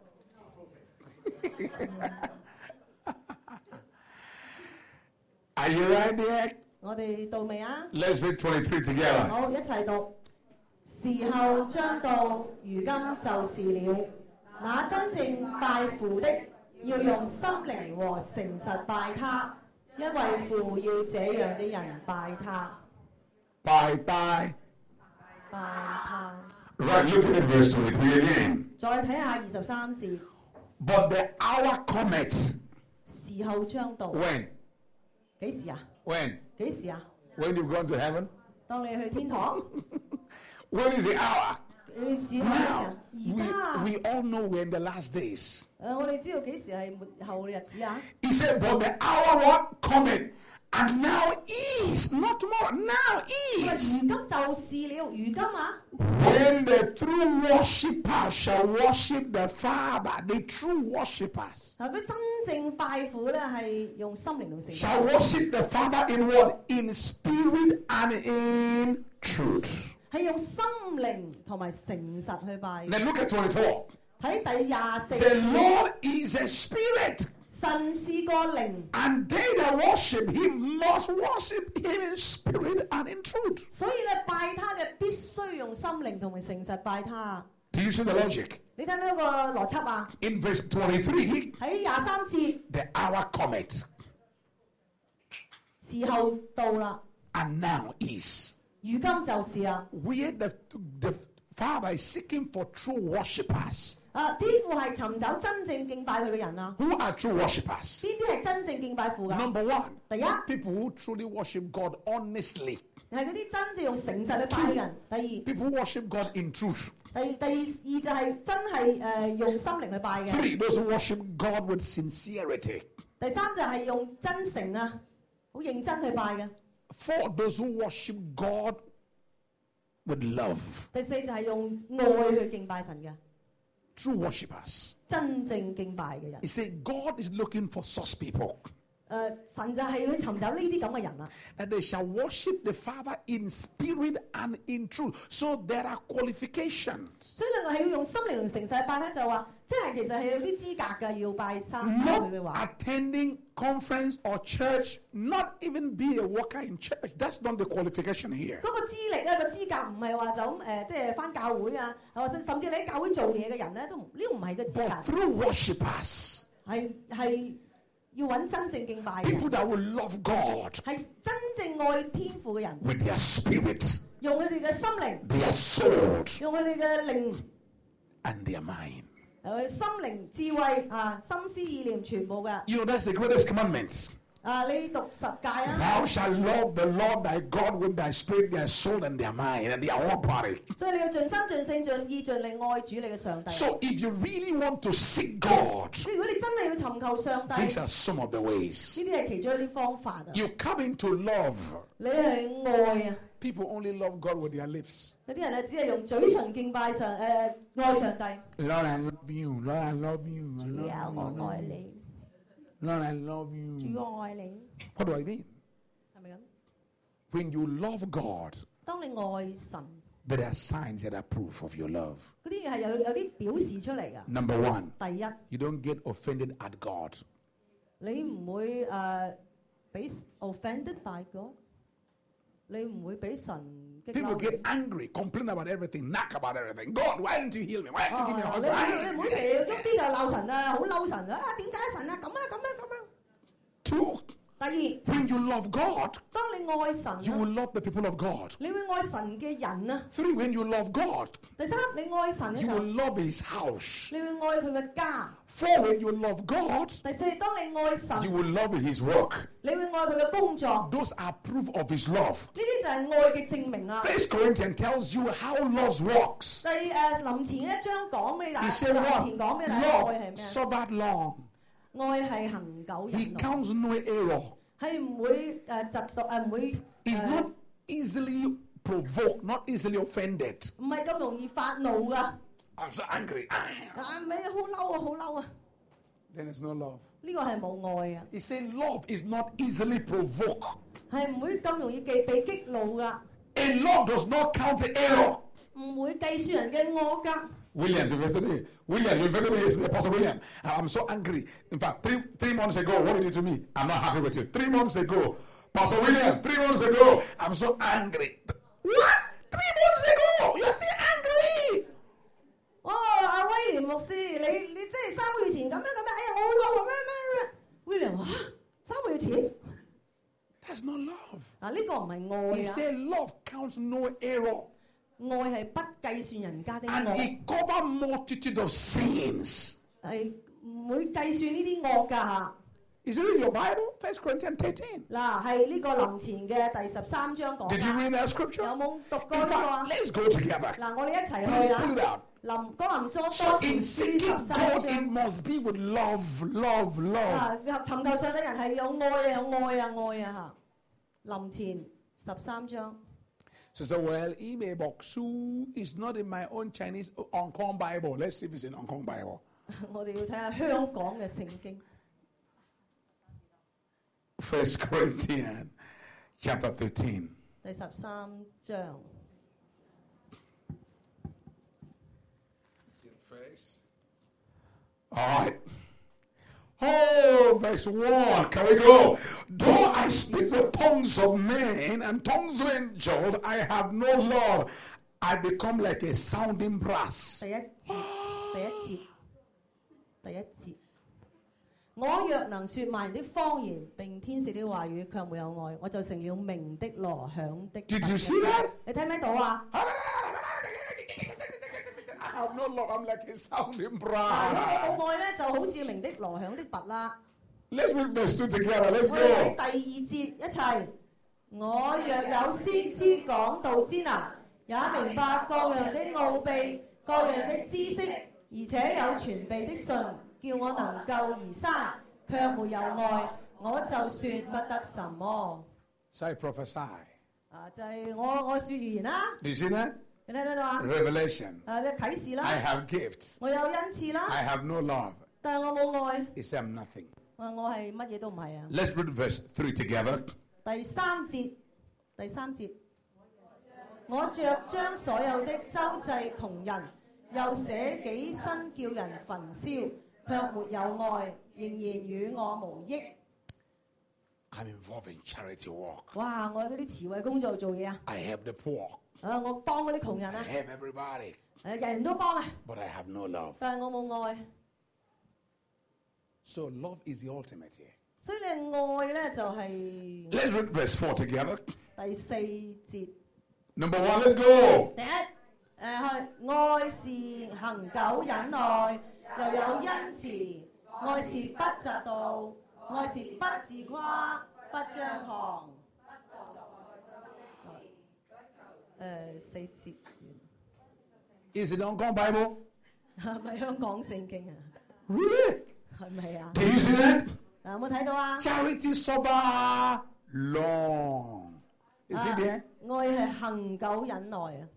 Are you right there? 我哋到未啊？ Let's read twenty-three together. 好，一齊讀。時候將到，如今就是了。那真正拜父的，要用心靈和誠實拜他，因為父要這樣的人拜他， Bye bye. 拜他。 Right, look at verse twenty-three again. 再睇下二十三節， But the hour cometh. 時候將到， When? 幾時啊？ When? 幾時啊？ When you go to heaven? 當你去天堂， When is the hour? 誒時候幾時 Now, 啊？而家 we, we all know we're in the last days. 誒，我哋知道幾時係末後嘅日子啊？ He said, but the hour what cometh, and now is, not tomorrow, now 因為 is. 如今就是了，如今啊！ When the true worshippers shall worship the Father, the true worshippers 啊！佢真正拜父咧係用心靈同誠 shall 實， worship the Father in what? In spirit and in truth. 係用心靈同埋誠實去拜。 Then look at twenty-four. 睇第廿四 The 節， Lord is a spirit, 神是個靈， and they that worship him must worship him in spirit and in truth. 所以咧拜他嘅必須用心靈同埋誠實拜他。 Do you see the logic? 你睇到一個邏輯啊？ In verse twenty-three, 喺廿三節， the hour cometh. 時候到啦， And now is 如今就是啦。 where the, the Father is seeking for true worshippers. 啊，天父係尋找真正敬拜佢嘅人啊！ Who are true worshippers? 邊啲係真正敬拜父㗎？ Number one, 第一 people who truly worship God honestly. 係嗰啲真正用誠實去拜嘅人。第二， People who worship God in truth. 第第二就係真係誒、呃、用心靈去拜嘅。 Three, those who worship God with sincerity. 第三就係用真誠啊，好認真去拜嘅。 Four, those who worship God with love. 第四就係用愛去敬拜神嘅， True worshippers. 真正敬拜嘅人。 He said God is looking for such people. 誒、呃、神就係去尋找呢啲咁嘅人啊！ And they shall worship the Father in spirit and in truth. So there are qualifications. 所以另外係要用心靈同誠實去拜咧，就話即係其實係有啲資格嘅，要拜三拜佢嘅 Not 話。 attending conference or church, not even be a worker in church. That's not the qualification here. 嗰個資歷咧，個資格唔係話就咁誒、呃，即係翻教會啊，或者甚至你喺教會做嘢嘅人咧，都唔呢個唔係個資 But 格， through worshippers, 係係要揾真正敬拜嘅 people 人， that will love God 係真正愛天父嘅人， with their spirit, 用佢哋嘅心靈， their soul, 用佢哋嘅靈， and their mind. 誒心靈智慧啊，心思意念全部嘅。 You know, that's the greatest commandments. 啊，你讀十戒啊！ Thou shalt love the Lord thy God with thy spirit, their soul, and their mind, and their whole body. 所以你要盡心、盡性、盡意、盡力愛主你嘅上帝。 So if you really want to seek God, 如果你真係要尋求上帝， these 呢 are some of the ways. 啲係其中一啲方法啊。 You come into love. 你係愛啊！ People only love God with their lips. 有啲人咧只係用嘴唇敬拜上誒、呃、愛上帝。 Lord, I love you. Lord, I love you. I 主 love 啊， you. 我愛你。 Lord, I love you. 主我愛你， What do I mean? 係咪咁？ When you love God, 當你愛神， there are signs that are proof of your love. 嗰啲係有有啲表示出嚟㗎。 Number one, 第一， you don't get offended at God. 你唔會誒俾、呃、offended by God，你唔會俾神激 People 嬲 get angry, complain about everything, knock about everything. God, why didn't you heal me? Why didn't you give me a 哦，你 husband? 你你唔好成日喐啲就鬧神啊，好嬲神啊！點解神啊咁啊咁啊咁啊？ Two, 第二， when you love God, 當你愛神 you 啊， will love the people of God. 你會愛神嘅人啊。 Three, when you love God, 第三，你愛神嘅 you 時候， will love his house. 你會愛佢嘅家。 Four, when you love God, 第四，當你愛神， you will love his work. 你會愛佢嘅工作。 Those are proof of his love. 呢啲就係愛嘅證明啊！ First Corinthians tells you how love works. 第誒臨前一章講俾大 He 家， said 臨 what? 前講俾大家愛 Love 係咩？ suffered long. 愛係恒久 He 忍耐， counts no error. 係唔會誒嫉妒誒唔會 He's 誒 not easily provoked, not easily offended. 唔係咁容易發怒㗎。 I'm so angry. 啊咪好嬲啊，好嬲啊！ Then there's no love. 呢個係冇愛啊， He said love is not easily provoked. 係唔會咁容易被被激怒㗎， And love does not count the error. 唔會計算人嘅惡㗎。 William, yesterday, William, you invited me yesterday, Pastor William. I'm so angry. In fact, three three months ago, what did you do to me? I'm not happy with you. Three months ago, Pastor William, three months ago, I'm so angry. What? Three months ago, you're still angry. 哦，阿威廉牧師，你你即係三個月前咁樣咁樣，哎呀，我好嬲啊咩咩咩！威廉話嚇三個月前 That's not love. 嗱，呢個唔係 He 愛啊， said love counts no error. 愛係不計算人家的 And 惡， it covers multitude of sins. 係唔會計算呢啲惡㗎嚇。 Is it in your Bible? First Corinthians thirteen. 嗱，係呢個林前嘅第十三章講 Did you 㗎， read that 有 scripture? 冇讀過 In 呢個 fact, 啊？ let's go together. 嗱，我哋一齊 Please 去 pull it 啊！ out. 林哥林多 So 多 in 前書 seeking 十三 God, it 章。 must be with love, love, love. 啊！尋求上帝人係有愛啊，有愛啊，愛啊嚇！林前十三章， So, so well, email box is not in my own Chinese Hong Kong Bible. Let's see if it's in Hong Kong Bible. 我哋要睇下香港嘅聖經。 First Corinthians chapter thirteen. 第十三章， All right. Oh, verse one. Can we go? Though I speak with tongues of men and tongues of angels, I have no love. I become like a sounding brass. 第一節，第一節，第一節。 我若能說萬人的方言並天使的話語，卻沒有愛，我就成了鳴的鑼響的。 Did you see that? 你睇唔睇到啊？ I have no love. I'm like a sounding 嗱， brass. 如果我冇愛咧，就好似鳴的鑼響的拔啦。 Let's read verse two together. Let's 我哋睇 go. 第二節一齊。我若有先知講道之能，也明白各樣的奧秘、各樣的知識，而且有傳備的信，叫我能夠移山，卻沒有愛，我就算不得什麼。 So I prophesy. 啊，就係、我我説預言啦， Do you see that? 你睇唔睇到啊？ Revelation. 啊，你啟示 I 啦， have gifts. 我有恩賜啦， I have no love. 但係我冇愛， He said I'm nothing. 啊，我係乜嘢都唔係啊。 Let's read verse three together. 第三節，第三節，我着將所有的周濟窮人，又捨己身叫人焚燒，卻沒有愛，仍然與我無益。 I'm involved in charity work. 哇！我喺嗰啲慈惠工作做嘢啊！ I help the poor. 啊，我幫嗰啲窮人 I 啊， help everybody. 誒人人都幫啊， But I have no love. 但係我冇愛， So love is the ultimate here. 所以你愛咧就係、 Let's read verse four together. 第四節。 Number one, let's go. 第一，誒、係愛是恆久忍耐，又有恩慈；愛是不嫉妒，愛是不自誇，不張狂。誒、四節 Is it Hong Kong Bible? 係咪香港聖經啊？ Really? 係咪啊？ Can you see that? 嗱，有冇睇到啊？ Charity suffer long. Is it there? 愛係恆久忍耐啊！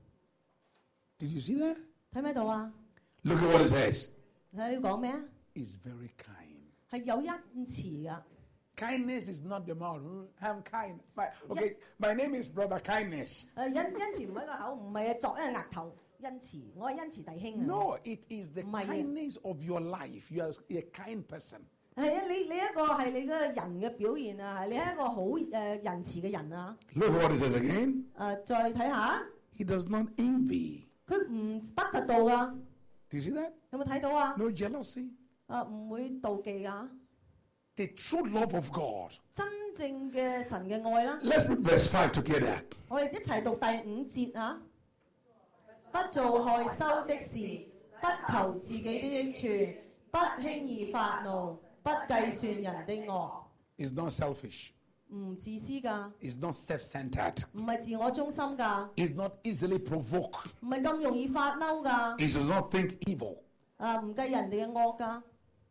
Did you see that? 睇唔睇到啊？ Look at what it says. 睇你講咩啊？ It's very kind. 係有恩慈噶。 Kindness is not the mouth. Mm, I'm kind. My, okay, my name is Brother Kindness. 誒恩恩慈唔係個口，唔係作一個額頭。恩慈，我係恩慈弟兄啊！ No, it is the 唔係啊。 kindness of your life. You are a kind person. 係啊，你你一個係你個人嘅表現啊，係你係一個好誒、呃、仁慈嘅人啊！ Look at what it says again. 誒、呃，再睇下， He does not envy. 佢唔不嫉妒噶， Do you see that? 有冇睇到啊？ No jealousy. 誒唔會妒忌噶， The true love of God. 真正嘅神嘅愛啦。 Let's read verse five together. 我哋一齊讀第五節啊！不做害羞的事，不求自己的益處，不輕易發怒，不計算人的惡， It's not selfish. 唔自私㗎， It's not self-centered. 唔係自我中心㗎， It's not easily provoked. 唔係咁容易發嬲㗎， It does not think evil. 誒唔計人哋嘅惡㗎。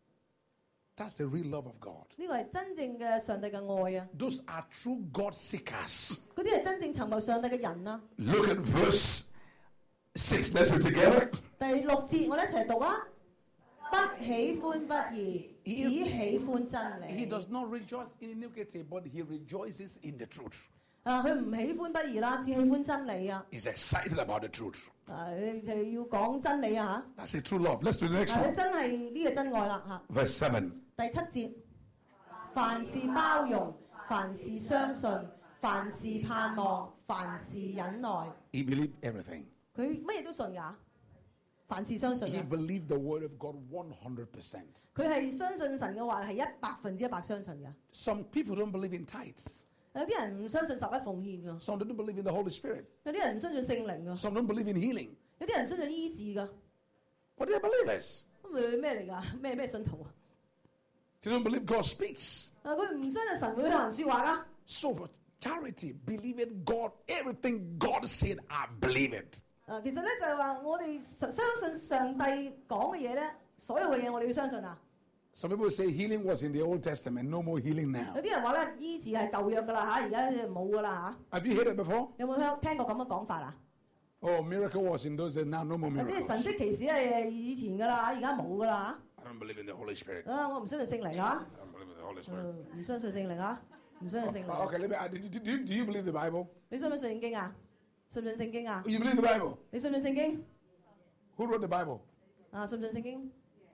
That's the real love of God. 呢個係真正嘅上帝嘅愛啊！ Those are true God seekers. 嗰啲係真正尋求上帝嘅人啊！ Look at verse six. Let's read together. 第六節我哋一齊讀啊！不喜歡不義，只喜歡真 He 理。 does not rejoice in iniquity, but he rejoices in the truth. 啊，佢唔喜歡不義啦，只喜歡真理啊！ He's excited about the truth. 啊，你就要講真理啊 That's the true love. Let's do the next 嚇！啊， one. 你真係呢個真愛啦 Verse seven. 嚇！第七節，凡事包容，凡事相信，凡事盼望，凡事忍耐。 He believed everything. 佢乜嘢都信㗎，凡事相信 He 㗎。 believed the word of God one hundred percent. 佢係相信神嘅話係一百分之一百相信㗎。 Some people don't believe in tithes. 有啲人唔相信十一奉獻㗎， Some don't believe in the Holy Spirit. 有啲人唔相信聖靈㗎， Some don't believe in healing. 有啲人唔相信醫治㗎。 But they're believers. 咁佢咩嚟㗎？咩咩信徒啊？ They don't believe God speaks. 啊，佢唔相信神會向人説話㗎。 So for charity, believe in God. Everything God said, I believe it. 啊，其實咧就係話我哋相信上帝講嘅嘢咧，所有嘅嘢我哋要相信啊。 Some people say healing was in the Old Testament. No more healing now. 有啲人話咧醫治係舊約㗎啦嚇，而家冇㗎啦嚇。 Have you heard it before? 有冇聽聽過咁嘅講法啊？ Oh, miracle was in those days. Now no more 有啲 miracles. 神蹟奇事係以前㗎啦，而家冇㗎啦 I don't believe in the Holy Spirit. 嚇。啊，我唔相信聖靈啊， I don't believe in the Holy 嗯 Spirit. 唔相信聖靈啊，唔相信聖 Uh, 靈。 Okay, let me. Uh, do, do, do, do you believe the Bible? 你信唔信聖經啊？信唔信聖經啊？ You believe the Bible? 你信唔信聖經？ Who wrote the Bible? 啊，信唔信聖經？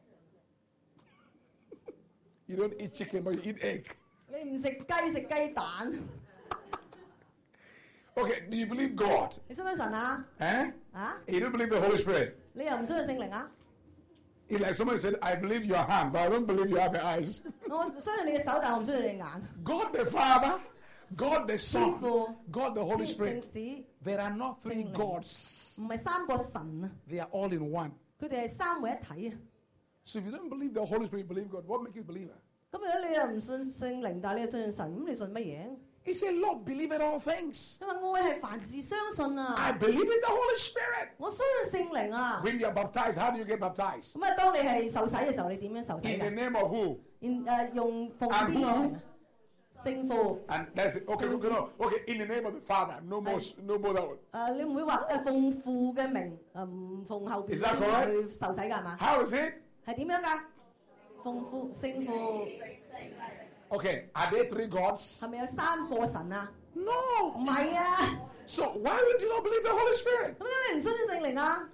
You don't eat chicken, but you eat egg. 你唔食雞食雞蛋， Okay, do you believe God? 你信唔信神啊？ Eh? 啊？ You don't believe the Holy Spirit? 你又唔相信聖靈啊？ It's like somebody said, I believe your hand, but I don't believe you have the eyes. 我相信你嘅手，但我唔相信你嘅眼。 God the Father, God the 天 Son, 父、 God the Holy 聖 Spirit. 子， There are not three 聖靈。 gods. 唔係三個神啊， They are all in one. 佢哋係三位一體啊。 So if you don't believe the Holy Spirit, you believe God, what makes you believe it? 咁如果你又唔信聖靈，但係你又相信神，咁你信乜嘢？ He said, Lord, believe in all things. 因為愛係凡事相信 I 啊， believe in the Holy Spirit. 我相信聖靈啊。 When you are baptized, how do you get baptized? 咁啊，當你係受洗嘅時候，你點樣受洗 In the 㗎？ name of who? 然誒用奉 And 邊 who? 個？聖父。 And that's it. Okay, okay, no. Okay, in the name of the Father. No more, no more that one. 誒，你唔會話誒奉父嘅名，誒唔奉後邊 Is that correct? 去受洗㗎係嘛？ How is it? 係點樣㗎？奉父、聖父 Okay, are there three gods? 係咪有三個神啊？ No. 唔係啊， So why would you not believe the Holy Spirit? 咁樣你唔相信聖靈啊？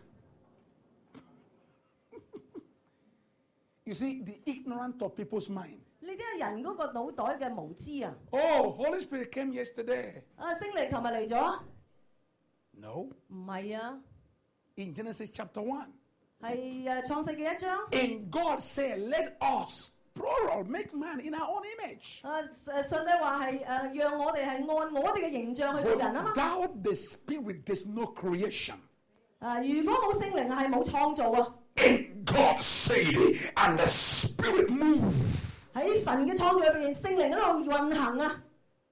You see, the ignorant of people's mind. 你知係人嗰個腦袋嘅無知啊！ Oh, Holy Spirit came yesterday. 啊，聖靈琴日嚟咗？ No. 唔係啊， In Genesis chapter one. 係誒創世記一章。 And God said, let us, plural, make man in our own image. 啊誒，上帝話係誒，讓我哋係按我哋嘅形象去做 But 人啊嘛。 without the Spirit, there's no creation. 啊，如果冇聖靈係冇創造啊。 And God said, and the Spirit moved. 喺神嘅創造入邊，聖靈喺度運行啊。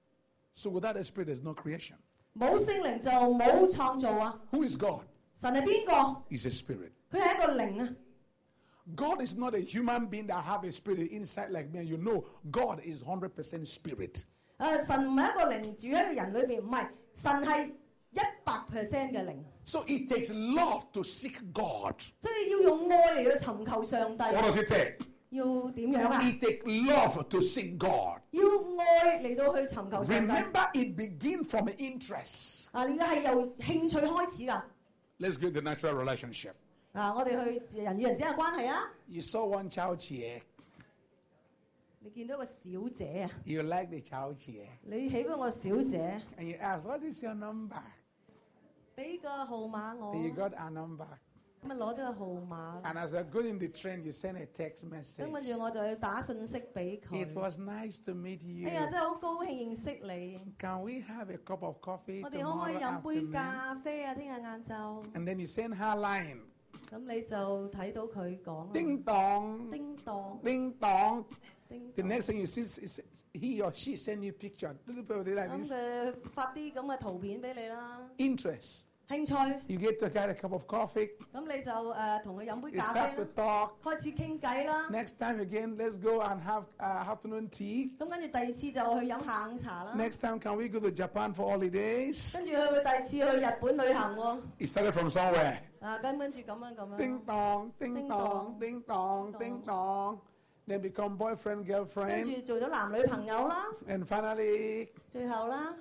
So without the Spirit, there's no creation. 冇聖靈就冇創造啊。 Who is God? 神係邊個？ He's a spirit. 佢係一個靈啊。 God is not a human being that have a spirit inside like me. You know, God is one hundred percent spirit. 誒，神唔係一個靈住喺個人裏邊，唔係，神係一百 percent 嘅靈。 So it takes love to seek God. 所以要用愛嚟去尋求上帝。 What does it take? 要點樣啊？ It takes love to seek God. 要愛嚟到去尋求上帝。 Remember, it begins from interest. 啊，而家係由興趣開始㗎。 Let's get the natural relationship. 啊，我哋去人與人之間嘅關係啊。 You saw one child chair. 你見到個小姐啊？ You like the child chair. 你喜歡個小姐， And you ask, what is your number? 俾個號碼我。 And you got a number. 咁啊攞咗個號碼。 And as I go in the train, you send a text 咁 message. 跟住我就要打信息俾 It 佢。 was nice to meet you. 哎呀，真係好高興認識你。 Can we have a cup of coffee 我哋可唔可以 tomorrow 飲杯 afternoon? 咖啡啊？聽日晏晝。 And then you send her line. 咁你就睇到佢講啦。 Ding dong. 叮當， Ding dong. 叮 The 當。 next thing you see is he or she send you picture. Little bit like 咁 this. 佢發啲咁嘅圖片俾你啦。 Interest. 興趣， You get to get a cup of coffee. 咁你就誒同佢飲杯 You 咖 start 啡 to 啦， talk. 開始傾偈啦。 Next time again, let's go and have uh, afternoon tea. 咁跟住第二次就去飲下午茶啦。 Next time, can we go to Japan for holidays? 跟住佢會第二次去日本旅行喎。 It started from somewhere. 啊，跟跟住咁樣咁樣。 Ding dong, ding Ding dong, dong. ding dong, ding dong. Then become boyfriend, 跟 girlfriend. 住做咗男女朋友啦， And finally, 最後啦，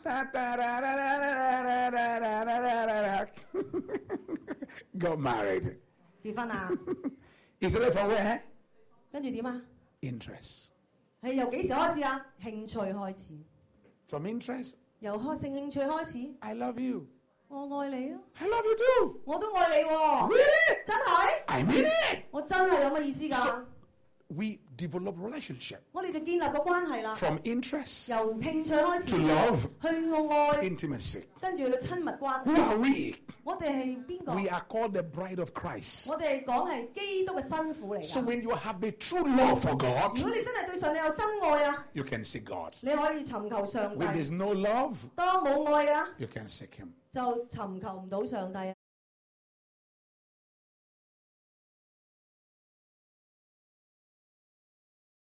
got married. 結婚啦。 Is it from where? 跟住點啊？ Interest. 係由幾時開始啊？興趣開始， From interest, 由開性興趣開始。 I love you. 我愛你啊， I love you too. 我都愛你喎。 Really? 真係？ I mean it. 我真係有乜意思㗎？ We develop relationship 我哋就建立個關係啦， from interest 由興趣開 to 始， love, 去愛， intimacy. 跟住去親密關 Who 係。 are we? 我哋係邊個？ We are called the bride of Christ. 我哋講係基督嘅新婦嚟 So 㗎。 when you have the true love for 如 God, 果你真係對上帝有真愛啊， you can seek God. 你可以尋求上 When 帝。 there's no love, 當冇愛啊， you can seek Him. 就尋求唔到上帝。